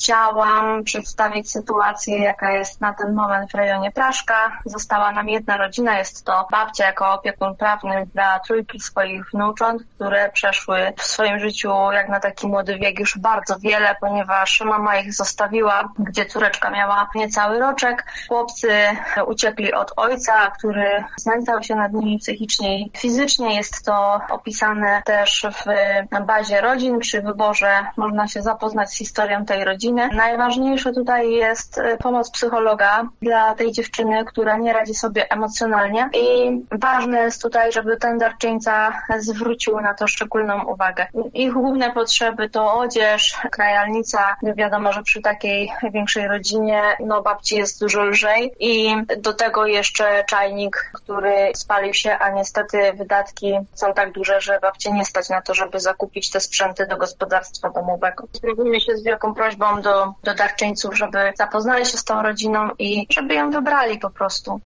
Chciałam przedstawić sytuację, jaka jest na ten moment w rejonie Praszka. Została nam jedna rodzina, jest to babcia jako opiekun prawny dla 3 swoich wnucząt, które przeszły w swoim życiu jak na taki młody wiek już bardzo wiele, ponieważ mama ich zostawiła, gdzie córeczka miała niecały roczek. Chłopcy uciekli od ojca, który znęcał się nad nimi psychicznie i fizycznie. Jest to opisane też w bazie rodzin. Przy wyborze można się zapoznać z historią tej rodziny. Najważniejsze tutaj jest pomoc psychologa dla tej dziewczyny, która nie radzi sobie emocjonalnie i ważne jest tutaj, żeby ten darczyńca zwrócił na to szczególną uwagę. Ich główne potrzeby to odzież, krajalnica. Wiadomo, że przy takiej większej rodzinie babci jest dużo lżej i do tego jeszcze czajnik, który spalił się, a niestety wydatki są tak duże, że babcie nie stać na to, żeby zakupić te sprzęty do gospodarstwa domowego. Zwrócimy się z wielką prośbą do darczyńców, żeby zapoznali się z tą rodziną i żeby ją wybrali po prostu.